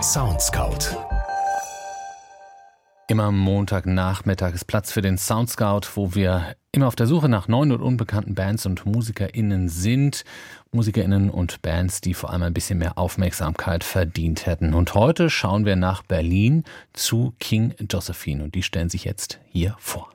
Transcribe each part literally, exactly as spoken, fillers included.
Soundscout. Immer Montagnachmittag ist Platz für den Soundscout, wo wir immer auf der Suche nach neuen und unbekannten Bands und MusikerInnen sind. MusikerInnen und Bands, die vor allem ein bisschen mehr Aufmerksamkeit verdient hätten. Und heute schauen wir nach Berlin zu King Josephine und die stellen sich jetzt hier vor.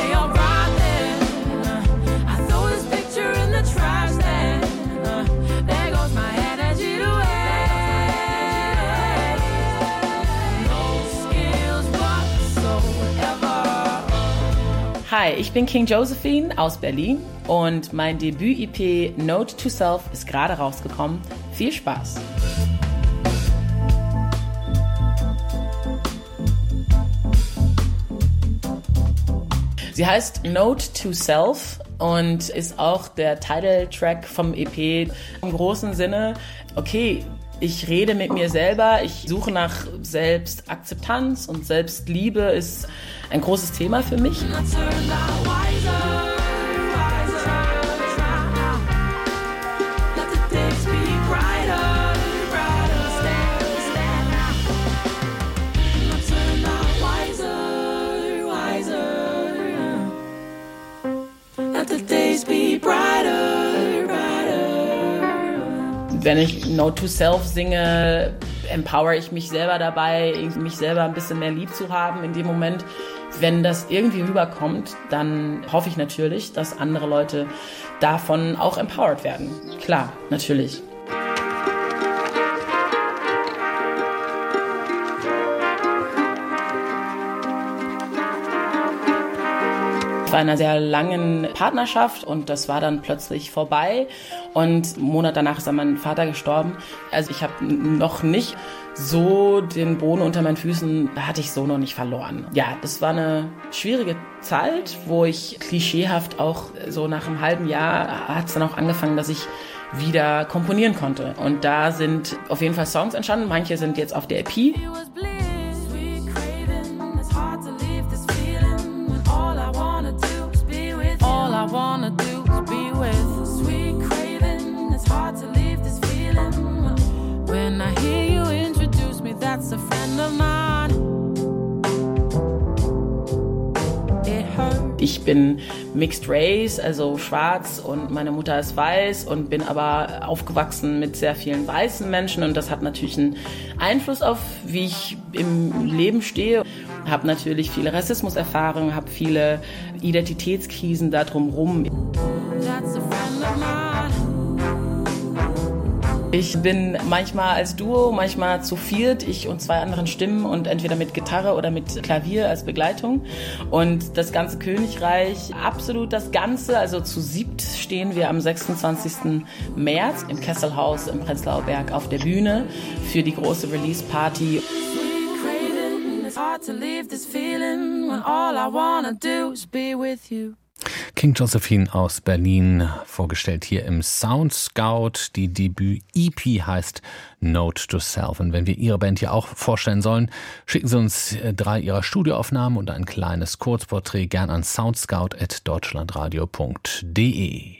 Hi, ich bin King Josephine aus Berlin und mein Debüt-E P Note to Self ist gerade rausgekommen. Viel Spaß! Sie heißt Note to Self und ist auch der Titeltrack vom E P. Im großen Sinne, okay, ich rede mit mir selber, ich suche nach Selbstakzeptanz und Selbstliebe ist ein großes Thema für mich. Wenn ich Note to Self singe, empower ich mich selber dabei, mich selber ein bisschen mehr lieb zu haben in dem Moment. Wenn das irgendwie rüberkommt, dann hoffe ich natürlich, dass andere Leute davon auch empowered werden. Klar, natürlich. Ich war in einer sehr langen Partnerschaft und das war dann plötzlich vorbei und einen Monat danach ist dann mein Vater gestorben. Also ich habe noch nicht so den Boden unter meinen Füßen, da hatte ich so noch nicht verloren. Ja, das war eine schwierige Zeit, wo ich klischeehaft auch so nach einem halben Jahr hat es dann auch angefangen, dass ich wieder komponieren konnte. Und da sind auf jeden Fall Songs entstanden, manche sind jetzt auf der E P. I wanna do is be with sweet craving. It's hard to leave this feeling. When I hear you introduce me, that's a friend of mine. It hurt. Ich bin Mixed Race, also schwarz und meine Mutter ist weiß und bin aber aufgewachsen mit sehr vielen weißen Menschen und das hat natürlich einen Einfluss auf, wie ich im Leben stehe. Habe natürlich viele Rassismuserfahrungen, habe viele Identitätskrisen da drumherum. Ich bin manchmal als Duo, manchmal zu viert, ich und zwei anderen Stimmen und entweder mit Gitarre oder mit Klavier als Begleitung. Und das ganze Königreich, absolut das Ganze, also zu siebt stehen wir am sechsundzwanzigsten März im Kesselhaus im Prenzlauer Berg auf der Bühne für die große Release-Party. To leave this feeling when all I wanna do is be with you. King Josephine aus Berlin, vorgestellt hier im Soundscout. Die Debüt-E P heißt Note to Self. Und wenn wir Ihre Band hier auch vorstellen sollen, schicken Sie uns drei Ihrer Studioaufnahmen und ein kleines Kurzporträt gern an soundscout at deutschlandradio punkt de.